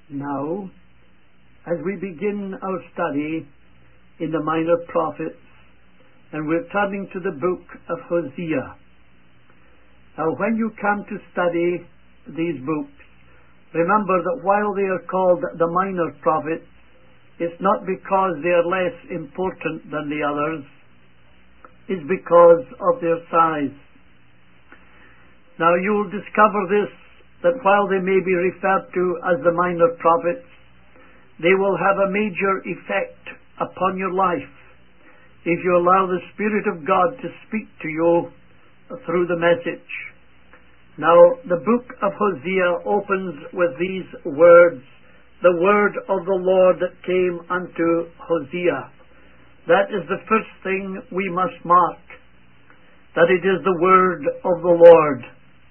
Now, as we begin our study in the Minor Prophets, and we're turning to the book of Hosea. Now, when you come to study these books, remember that while they are called the Minor Prophets, it's not because they are less important than the others. It's because of their size. Now, you'll discover this, that while they may be referred to as the Minor Prophets, they will have a major effect upon your life if you allow the Spirit of God to speak to you through the message. Now, the book of Hosea opens with these words, the word of the Lord that came unto Hosea. That is the first thing we must mark, that it is the word of the Lord.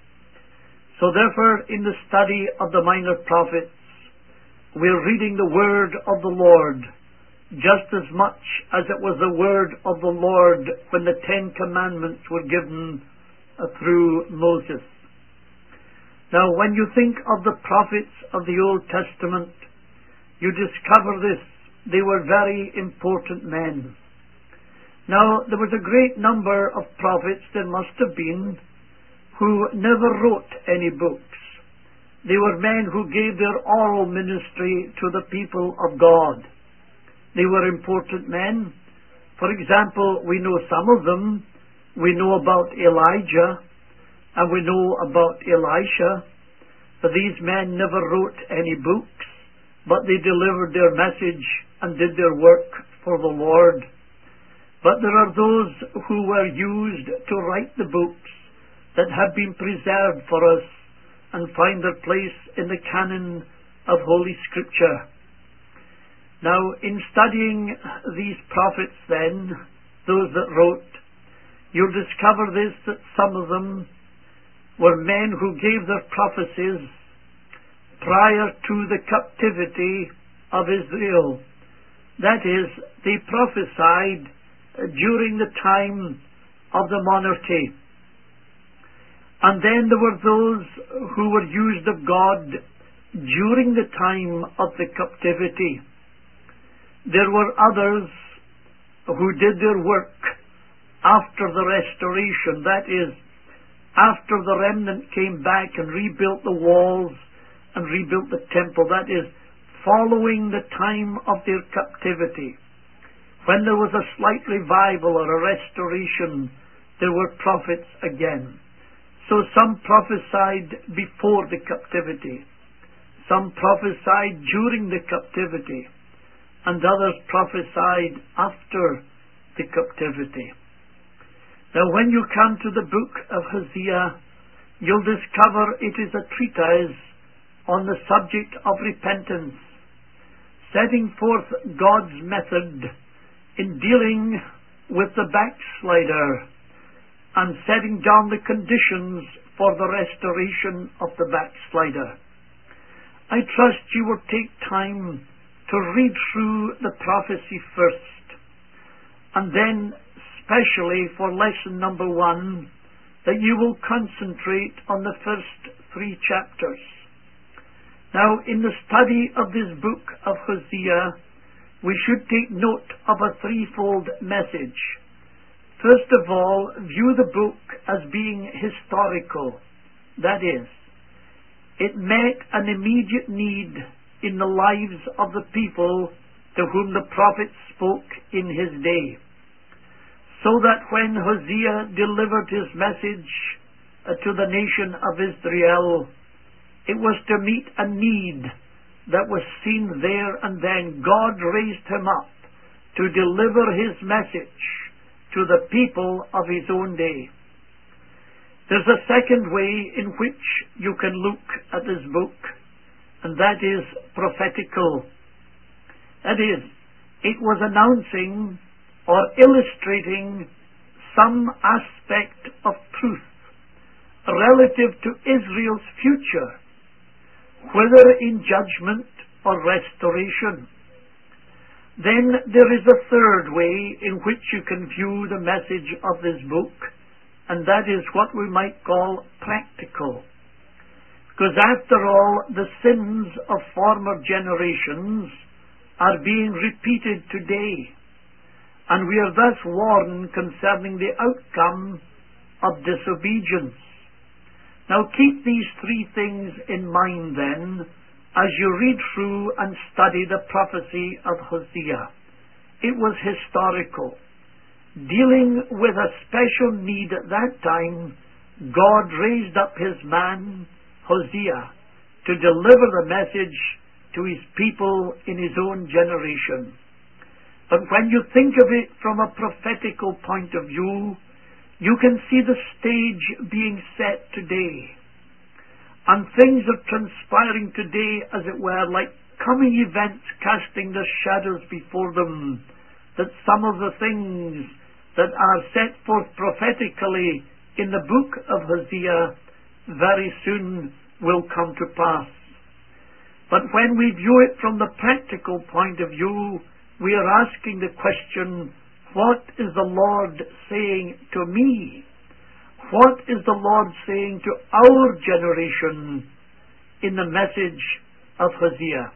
So therefore, in the study of the Minor Prophets, we're reading the word of the Lord just as much as it was the word of the Lord when the 10 Commandments were given through Moses. Now, when you think of the prophets of the Old Testament, you discover this. They were very important men. Now, there was a great number of prophets, there must have been, who never wrote any books. They were men who gave their oral ministry to the people of God. They were important men. For example, we know some of them. We know about Elijah, and we know about Elisha. But these men never wrote any books, but they delivered their message and did their work for the Lord. But there are those who were used to write the books that have been preserved for us and find their place in the canon of Holy Scripture. Now, in studying these prophets then, those that wrote, you'll discover this, that some of them were men who gave their prophecies prior to the captivity of Israel. That is, they prophesied during the time of the monarchy. And then there were those who were used of God during the time of the captivity. There were others who did their work after the restoration. That is, after the remnant came back and rebuilt the walls and rebuilt the temple. That is, following the time of their captivity. When there was a slight revival or a restoration, there were prophets again. So some prophesied before the captivity, some prophesied during the captivity, and others prophesied after the captivity. Now, when you come to the book of Hosea, you'll discover it is a treatise on the subject of repentance, setting forth God's method in dealing with the backslider, and setting down the conditions for the restoration of the backslider. I trust you will take time to read through the prophecy first, and then, especially for lesson number 1, that you will concentrate on the first 3 chapters. Now, in the study of this book of Hosea, we should take note of a threefold message. First of all, view the book as being historical. That is, it met an immediate need in the lives of the people to whom the prophet spoke in his day. So that when Hosea delivered his message to the nation of Israel, it was to meet a need that was seen there and then. God raised him up to deliver his message to the people of his own day. There's a second way in which you can look at this book, and that is prophetical. That is, it was announcing or illustrating some aspect of truth relative to Israel's future, whether in judgment or restoration. Then there is a third way in which you can view the message of this book, and that is what we might call practical. Because after all, the sins of former generations are being repeated today, and we are thus warned concerning the outcome of disobedience. Now keep these three things in mind then, as you read through and study the prophecy of Hosea. It was historical. Dealing with a special need at that time, God raised up his man, Hosea, to deliver the message to his people in his own generation. But when you think of it from a prophetical point of view, you can see the stage being set today. And things are transpiring today, as it were, like coming events casting their shadows before them, that some of the things that are set forth prophetically in the book of Hosea very soon will come to pass. But when we view it from the practical point of view, we are asking the question, what is the Lord saying to me? What is the Lord saying to our generation in the message of Hosea?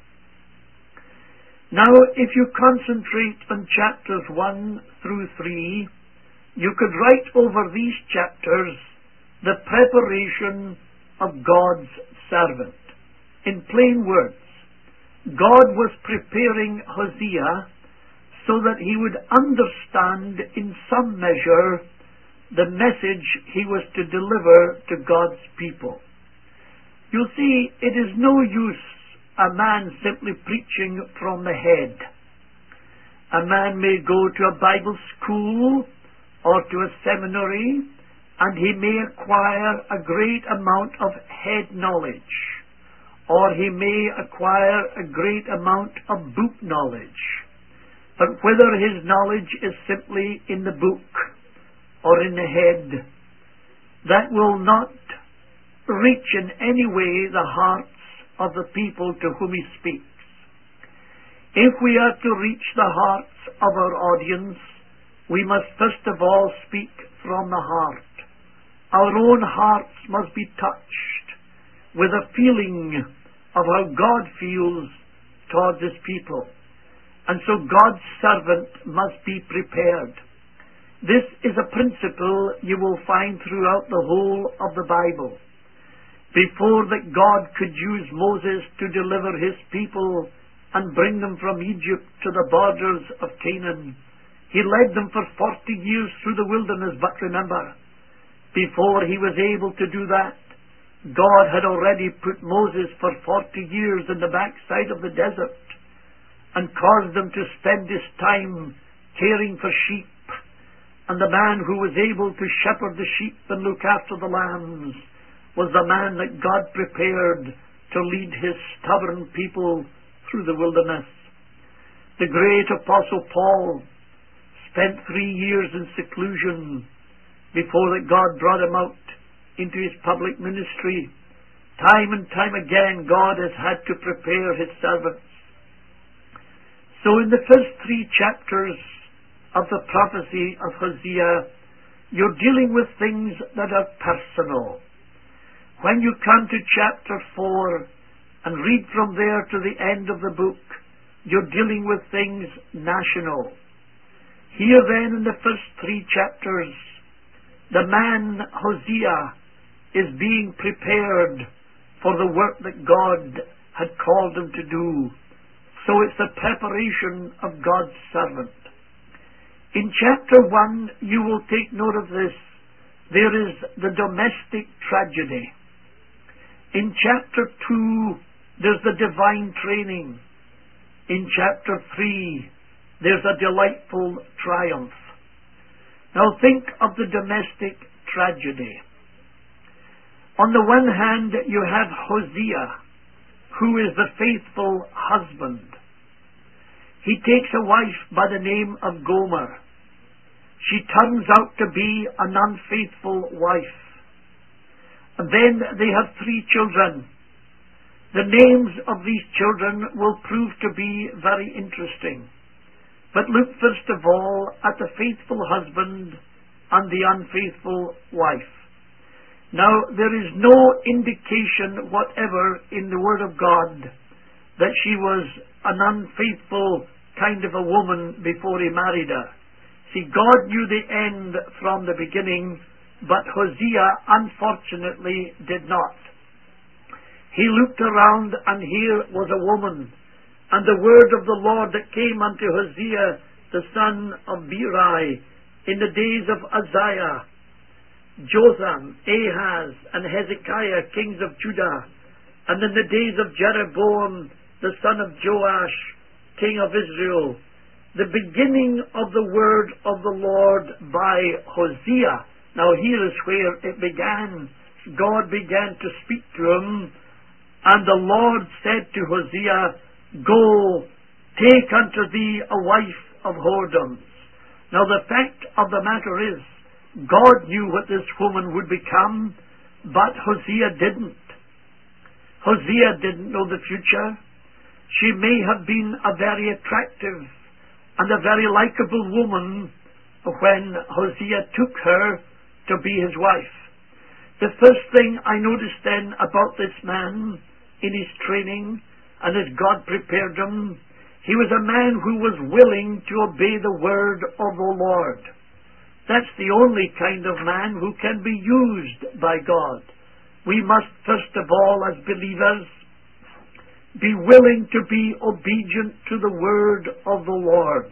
Now, if you concentrate on chapters 1 through 3, you could write over these chapters the preparation of God's servant. In plain words, God was preparing Hosea so that he would understand in some measure the message he was to deliver to God's people. You see, it is no use a man simply preaching from the head. A man may go to a Bible school or to a seminary, and he may acquire a great amount of head knowledge, or he may acquire a great amount of book knowledge. But whether his knowledge is simply in the book or in the head, that will not reach in any way the hearts of the people to whom he speaks. If we are to reach the hearts of our audience, we must first of all speak from the heart. Our own hearts must be touched with a feeling of how God feels towards his people. And so God's servant must be prepared. This is a principle you will find throughout the whole of the Bible. Before that God could use Moses to deliver his people and bring them from Egypt to the borders of Canaan, he led them for 40 years through the wilderness. But remember, before he was able to do that, God had already put Moses for 40 years in the backside of the desert and caused them to spend his time caring for sheep. And the man who was able to shepherd the sheep and look after the lambs was the man that God prepared to lead his stubborn people through the wilderness. The great Apostle Paul spent 3 years in seclusion before that God brought him out into his public ministry. Time and time again, God has had to prepare his servants. So in the first 3 chapters of the prophecy of Hosea, you're dealing with things that are personal. When you come to chapter 4 and read from there to the end of the book, you're dealing with things national. Here then in the first 3 chapters, the man Hosea is being prepared for the work that God had called him to do. So it's the preparation of God's servant. In chapter 1, you will take note of this. There is the domestic tragedy. In chapter 2, there's the divine training. In chapter 3, there's a delightful triumph. Now think of the domestic tragedy. On the one hand, you have Hosea, who is the faithful husband. He takes a wife by the name of Gomer. She turns out to be an unfaithful wife. And then they have 3 children. The names of these children will prove to be very interesting. But look first of all at the faithful husband and the unfaithful wife. Now, there is no indication whatever in the Word of God that she was an unfaithful kind of a woman before he married her. See, God knew the end from the beginning, but Hosea unfortunately did not. He looked around, and here was a woman, and the word of the Lord that came unto Hosea, the son of Beeri, in the days of Uzziah, Jotham, Ahaz, and Hezekiah, kings of Judah, and in the days of Jeroboam, the son of Joash, king of Israel, the beginning of the word of the Lord by Hosea. Now here is where it began. God began to speak to him, and the Lord said to Hosea, Go, take unto thee a wife of whoredoms. Now the fact of the matter is, God knew what this woman would become, but Hosea didn't. Hosea didn't know the future. She may have been a very attractive and a very likable woman when Hosea took her to be his wife. The first thing I noticed then about this man in his training and as God prepared him, he was a man who was willing to obey the word of the Lord. That's the only kind of man who can be used by God. We must, first of all, as believers, be willing to be obedient to the word of the Lord.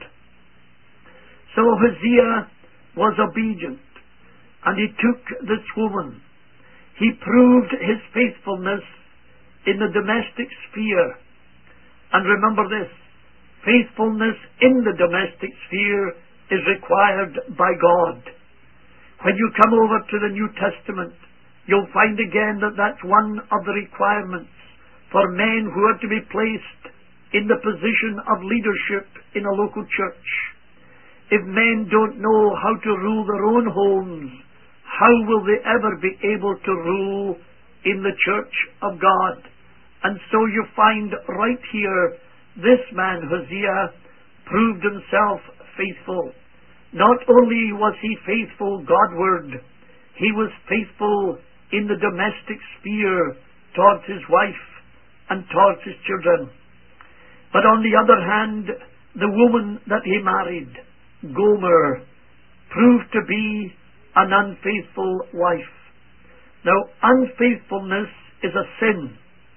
So Hosea was obedient, and he took this woman. He proved his faithfulness in the domestic sphere. And remember this, faithfulness in the domestic sphere is required by God. When you come over to the New Testament, you'll find again that that's one of the requirements for men who are to be placed in the position of leadership in a local church. If men don't know how to rule their own homes, how will they ever be able to rule in the church of God? And so you find right here, this man Hosea proved himself faithful. Not only was he faithful Godward, he was faithful in the domestic sphere towards his wife and towards his children. But on the other hand, the woman that he married, Gomer, proved to be an unfaithful wife. Now, unfaithfulness is a sin,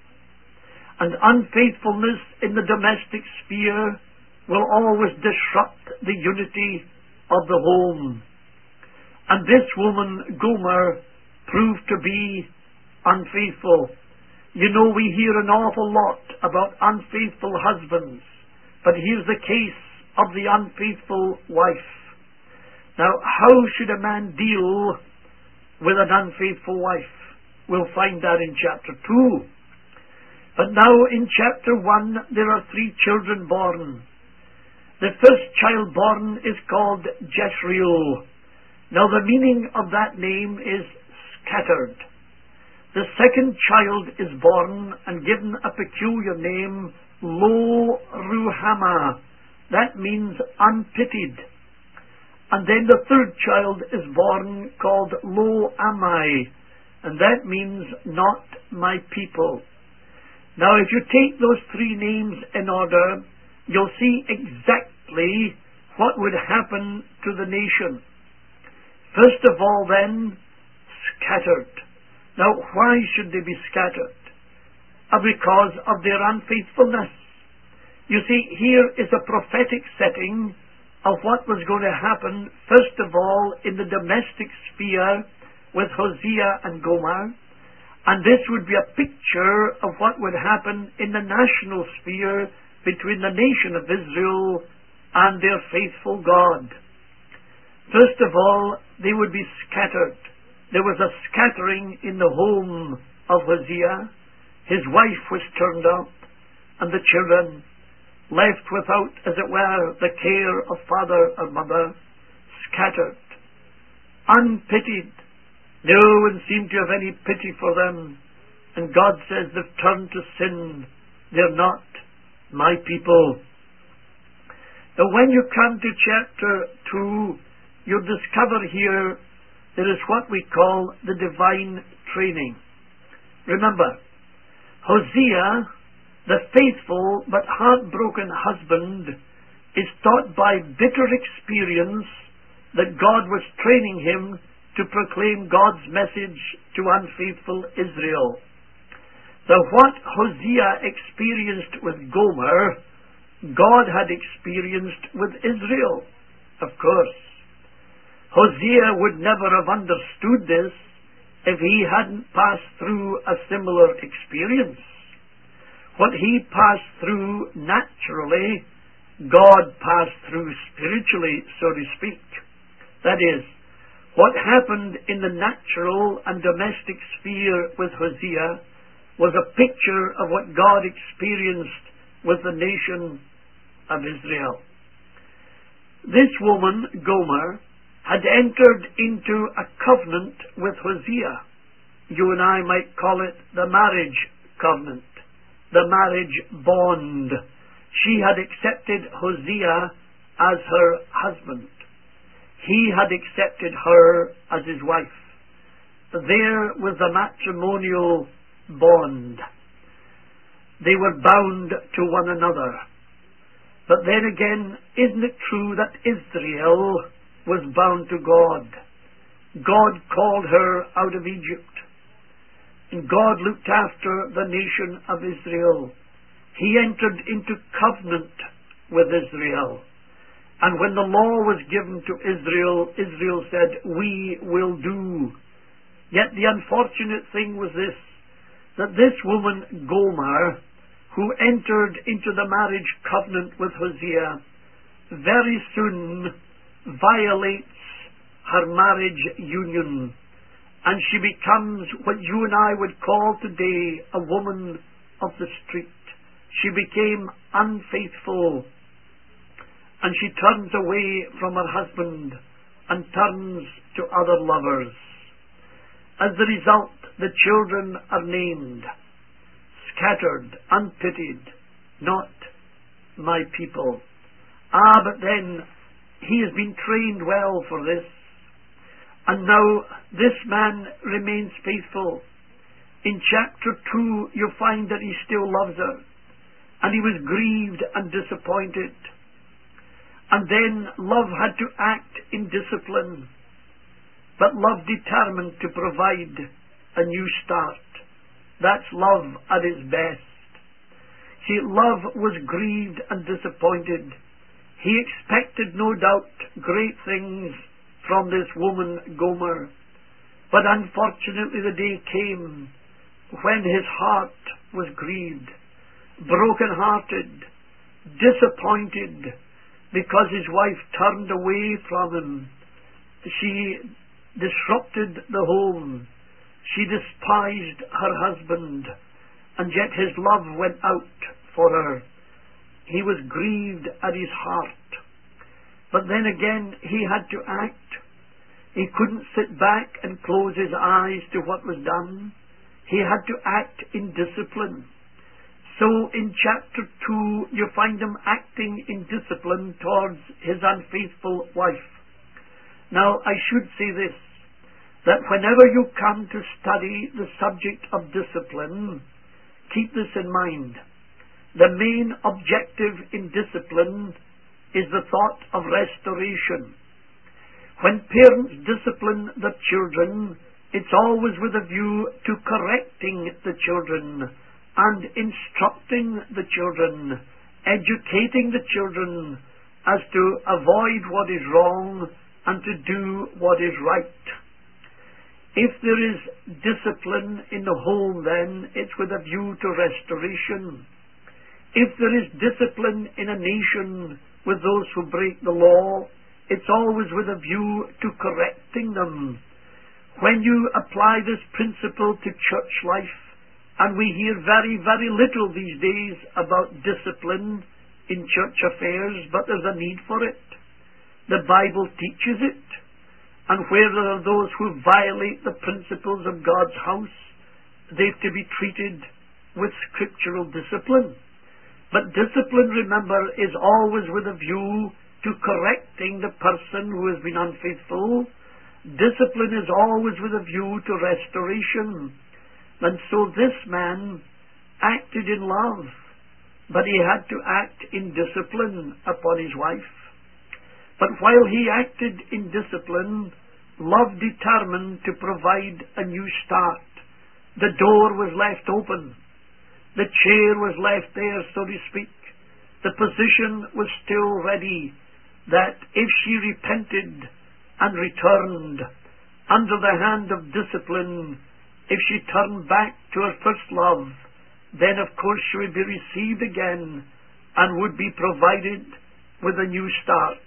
and unfaithfulness in the domestic sphere will always disrupt the unity of the home. And this woman, Gomer, proved to be unfaithful. You know, we hear an awful lot about unfaithful husbands, but here's the case of the unfaithful wife. Now, how should a man deal with an unfaithful wife? We'll find that in chapter 2. But now in chapter 1, there are 3 children born. The first child born is called Jezreel. Now the meaning of that name is scattered. The second child is born and given a peculiar name, Lo Ruhamah. That means unpitied. And then the third child is born called Lo Ammi, and that means not my people. Now if you take those 3 names in order, you'll see exactly what would happen to the nation. First of all then, scattered. Now why should they be scattered? Because of their unfaithfulness. You see, here is a prophetic setting of what was going to happen, first of all, in the domestic sphere with Hosea and Gomer. And this would be a picture of what would happen in the national sphere between the nation of Israel and their faithful God. First of all, they would be scattered. There was a scattering in the home of Hosea. His wife was turned out, and the children left without, as it were, the care of father or mother, scattered, unpitied. No one seemed to have any pity for them. And God says they've turned to sin. They're not my people. Now when you come to chapter 2, you'll discover here there is what we call the divine training. Remember, Hosea, the faithful but heartbroken husband, is taught by bitter experience that God was training him to proclaim God's message to unfaithful Israel. So what Hosea experienced with Gomer, God had experienced with Israel. Of course, Hosea would never have understood this if he hadn't passed through a similar experience. What he passed through naturally, God passed through spiritually, so to speak. That is, what happened in the natural and domestic sphere with Hosea was a picture of what God experienced with the nation of Israel. This woman, Gomer, had entered into a covenant with Hosea. You and I might call it the marriage covenant, the marriage bond. She had accepted Hosea as her husband. He had accepted her as his wife. There was the matrimonial bond. They were bound to one another. But then again, isn't it true that Israel was bound to God? God called her out of Egypt, and God looked after the nation of Israel. He entered into covenant with Israel. And when the law was given to Israel, Israel said, "We will do." Yet the unfortunate thing was this, that this woman, Gomer, who entered into the marriage covenant with Hosea, very soon violates her marriage union, and she becomes what you and I would call today a woman of the street. She became unfaithful, and she turns away from her husband and turns to other lovers. As the result, the children are named, scattered, unpitied, not my people. But then he has been trained well for this, and now this man remains faithful. In chapter 2 you find that he still loves her, and he was grieved and disappointed. And then love had to act in discipline, but love determined to provide a new start. That's love at its best. See, love was grieved and disappointed. He expected, no doubt, great things from this woman, Gomer. But unfortunately the day came when his heart was grieved, broken-hearted, disappointed, because his wife turned away from him. She disrupted the home. She despised her husband, and yet his love went out for her. He was grieved at his heart. But then again, he had to act. He couldn't sit back and close his eyes to what was done. He had to act in discipline. So in chapter 2, you find him acting in discipline towards his unfaithful wife. Now, I should say this, that whenever you come to study the subject of discipline, keep this in mind. The main objective in discipline is the thought of restoration. When parents discipline the children, it's always with a view to correcting the children and instructing the children, educating the children as to avoid what is wrong and to do what is right. If there is discipline in the home, then it's with a view to restoration. If there is discipline in a nation with those who break the law, it's always with a view to correcting them. When you apply this principle to church life, and we hear very, very little these days about discipline in church affairs, but there's a need for it. The Bible teaches it. And where there are those who violate the principles of God's house, they've to be treated with scriptural discipline. But discipline, remember, is always with a view to correcting the person who has been unfaithful, Discipline is always with a view to restoration. And so this man acted in love, but he had to act in discipline upon his wife. But while he acted in discipline, love determined to provide a new start. The door was left open. The chair was left there, so to speak. The position was still ready, that if she repented and returned under the hand of discipline, if she turned back to her first love, then of course she would be received again and would be provided with a new start.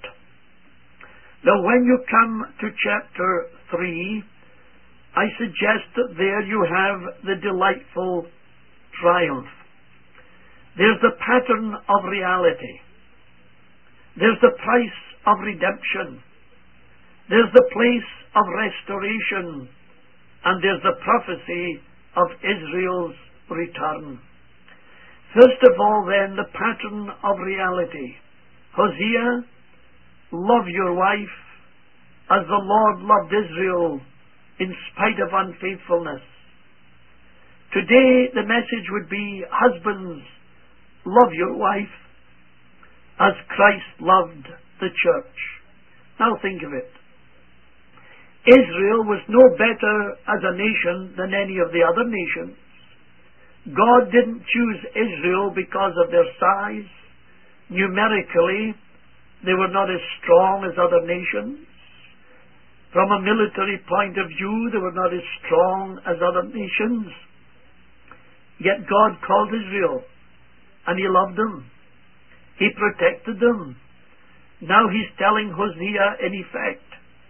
Now when you come to chapter 3, I suggest that there you have the delightful triumph. There's the pattern of reality. There's the price of redemption. There's the place of restoration. And there's the prophecy of Israel's return. First of all then, the pattern of reality. Hosea, love your wife as the Lord loved Israel in spite of unfaithfulness. Today the message would be, husbands, love your wife as Christ loved the church. Now think of it. Israel was no better as a nation than any of the other nations. God didn't choose Israel because of their size. Numerically, they were not as strong as other nations. From a military point of view, they were not as strong as other nations. Yet God called Israel, and He loved them. He protected them. Now He's telling Hosea, in effect,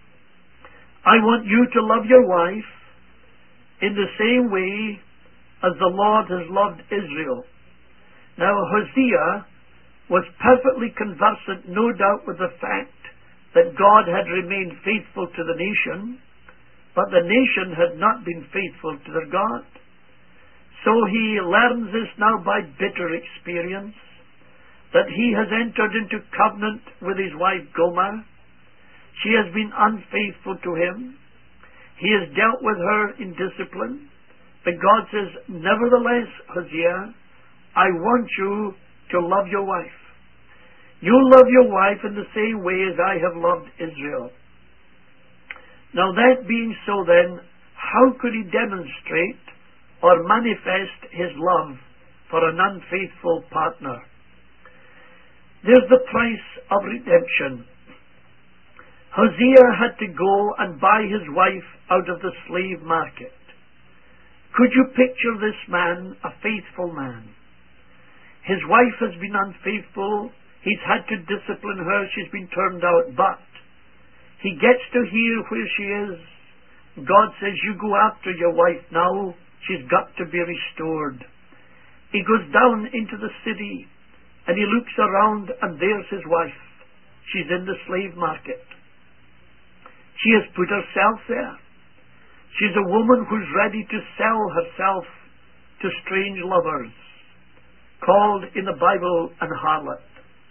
I want you to love your wife in the same way as the Lord has loved Israel. Now Hosea was perfectly conversant, no doubt, with the fact that God had remained faithful to the nation, but the nation had not been faithful to their God. So he learns this now by bitter experience, that he has entered into covenant with his wife Gomer. She has been unfaithful to him. He has dealt with her in discipline. But God says, nevertheless, Hosea, I want you to love your wife. You love your wife in the same way as I have loved Israel. Now that being so then, how could he demonstrate or manifest his love for an unfaithful partner? There's the price of redemption. Hosea had to go and buy his wife out of the slave market. Could you picture this man, a faithful man? His wife has been unfaithful. He's had to discipline her. She's been turned out. But he gets to hear where she is. God says, you go after your wife now. She's got to be restored. He goes down into the city and he looks around, and there's his wife. She's in the slave market. She has put herself there. She's a woman who's ready to sell herself to strange lovers, called in the Bible an harlot.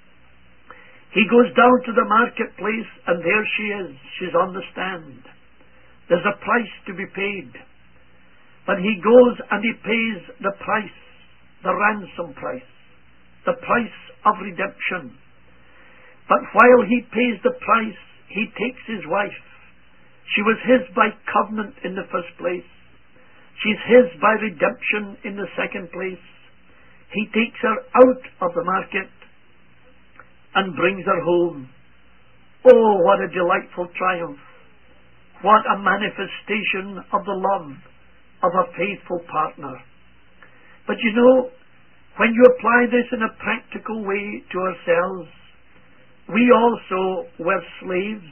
He goes down to the marketplace, and there she is. She's on the stand. There's a price to be paid. But he goes and he pays the price, the ransom price, the price of redemption. But while he pays the price, he takes his wife. She was his by covenant in the first place. She's his by redemption in the second place. He takes her out of the market and brings her home. Oh, what a delightful triumph. What a manifestation of the love of a faithful partner. But you know, when you apply this in a practical way to ourselves, we also were slaves.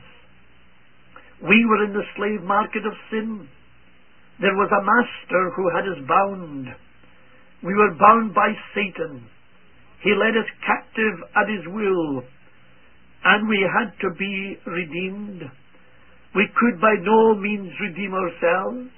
We were in the slave market of sin. There was a master who had us bound. We were bound by Satan. He led us captive at his will, and we had to be redeemed. We could by no means redeem ourselves,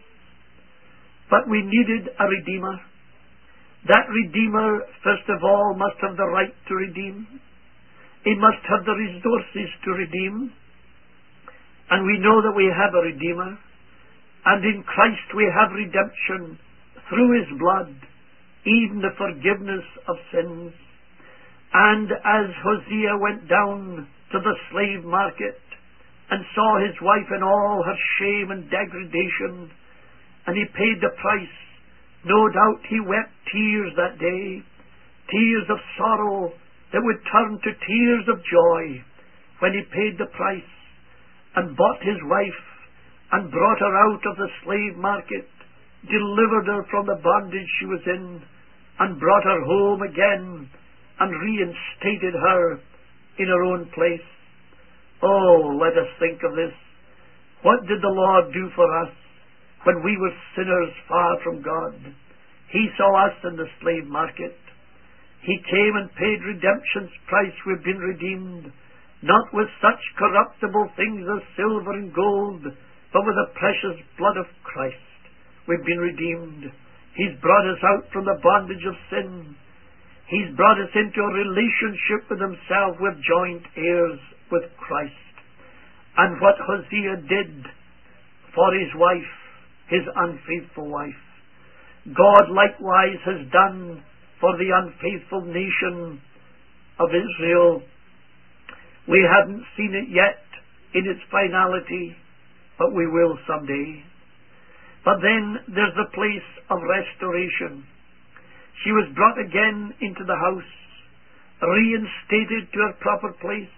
but we needed a redeemer. That redeemer, first of all, must have the right to redeem. He must have the resources to redeem. And we know that we have a Redeemer, and in Christ we have redemption through His blood, even the forgiveness of sins. And as Hosea went down to the slave market and saw his wife in all her shame and degradation, and he paid the price, no doubt he wept tears that day, tears of sorrow that would turn to tears of joy when he paid the price and bought his wife and brought her out of the slave market, delivered her from the bondage she was in, and brought her home again and reinstated her in her own place. Oh, let us think of this. What did the Lord do for us when we were sinners far from God? He saw us in the slave market. He came and paid redemption's price. We've been redeemed, not with such corruptible things as silver and gold, but with the precious blood of Christ. We've been redeemed. He's brought us out from the bondage of sin. He's brought us into a relationship with Himself. We're joint heirs with Christ. And what Hosea did for his wife, his unfaithful wife, God likewise has done for the unfaithful nation of Israel. We haven't seen it yet in its finality, but we will someday. But then there's the place of restoration. She was brought again into the house, reinstated to her proper place.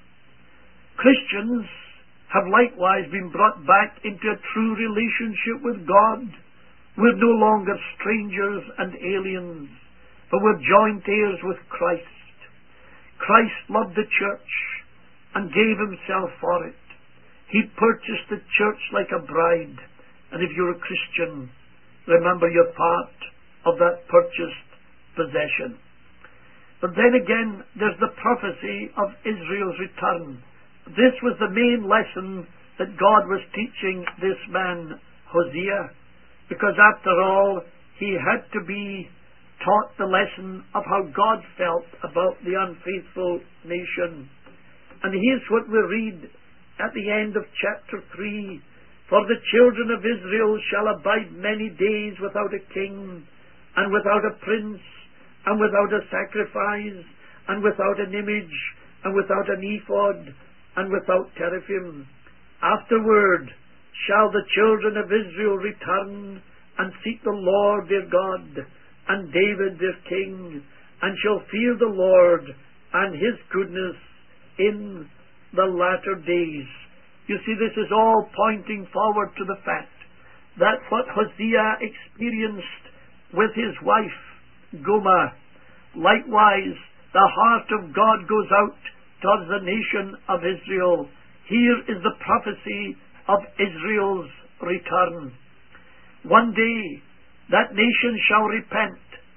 Christians have likewise been brought back into a true relationship with God. We're no longer strangers and aliens, but we're joint heirs with Christ. Christ loved the church and gave Himself for it. He purchased the church like a bride. And if you're a Christian, remember you're part of that purchased possession. But then again, there's the prophecy of Israel's return. This was the main lesson that God was teaching this man, Hosea, because after all, he had to be taught the lesson of how God felt about the unfaithful nation. And here's what we read at the end of chapter 3. For the children of Israel shall abide many days without a king, and without a prince, and without a sacrifice, and without an image, and without an ephod, and without teraphim. Afterward shall the children of Israel return, and seek the Lord their God, and David their king, and shall fear the Lord and His goodness in the latter days. You see, this is all pointing forward to the fact that what Hosea experienced with his wife, Gomer, likewise the heart of God goes out towards the nation of Israel. Here is the prophecy of Israel's return. One day that nation shall repent,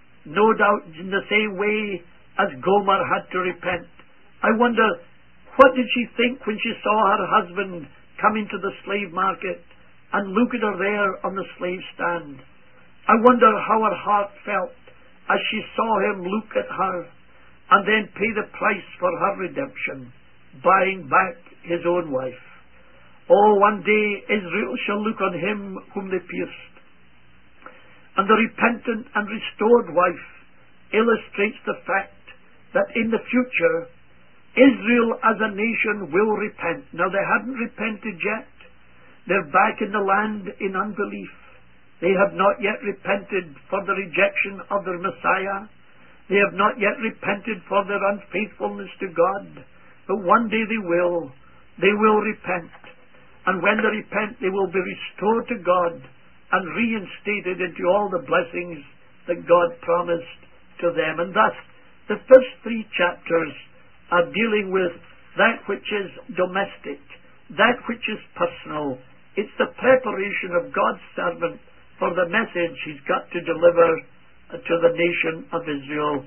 no doubt in the same way as Gomer had to repent. I wonder, what did she think when she saw her husband come into the slave market and look at her there on the slave stand? I wonder how her heart felt as she saw him look at her and then pay the price for her redemption, buying back his own wife. Oh, one day Israel shall look on him whom they pierced. And the repentant and restored wife illustrates the fact that in the future Israel as a nation will repent. Now they haven't repented yet. They're back in the land in unbelief. They have not yet repented for the rejection of their Messiah. They have not yet repented for their unfaithfulness to God. But one day they will. They will repent. And when they repent, they will be restored to God and reinstated into all the blessings that God promised to them. And thus, the first 3 chapters are dealing with that which is domestic, that which is personal. It's the preparation of God's servant for the message He's got to deliver to the nation of Israel.